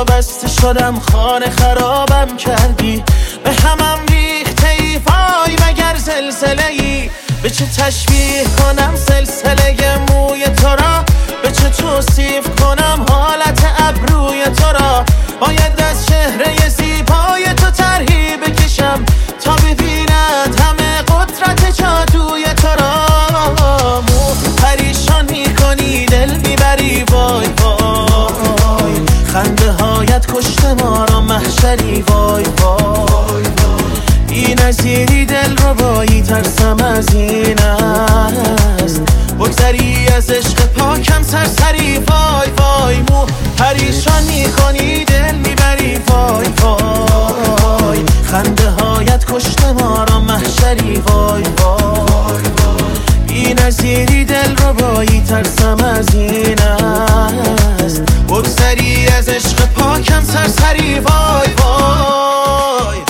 وابسته شدم، خانه خرابم کردی، به همم ریخته ای وای مگر زلزله ای. به چه تشبیه کنم سلسله موی تو را، به چه توصیف کنم حالت ابروی تو را. باید از چهره زیبای تو طرحی بکشم تا ببیند همه قدرت جادوی تو را. پریشان میکنی دل میبری وای وای، خنده هایت کشته ما را محشری وای وای. بی نظیری دل ربایی ترسم از این است، بگذری از عشق پاکم سرسری وای وای. پریشان میکنی دل میبری وای وای، خنده هایت کشته ما را محشری وای وای. بی نظیری دل ربایی ترسم از این است، بگذری از عشق پاکم سرسری وای وای.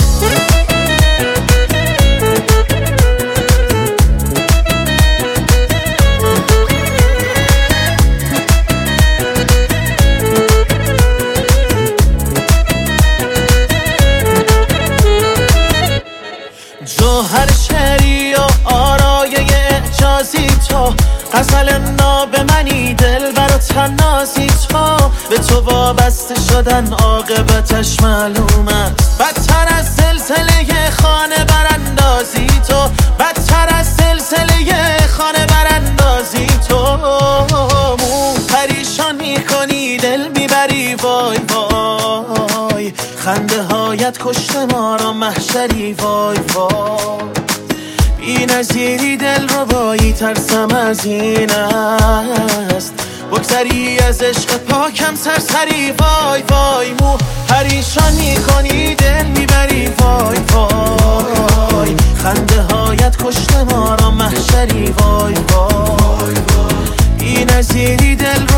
جوهر شعری و آرایه اعجازی تو، غزل ناب منی دل برات نازی تو. به تو وابسته شدن عاقبتش معلوم است، بدتر از زلزله خانه براندازی تو، بدتر از زلزله خانه براندازی تو. پریشان میکنی دل میبری وای وای، خنده هایت کشته ما را محشری وای وای. بی نظیری دل ربایی ترسم از این است، بگذری از عشق پاکم سرسری وای وای. پریشان میکنی دل میبری وای وای، خنده هایت کشته ما را محشری وای وای. بی نظیری دل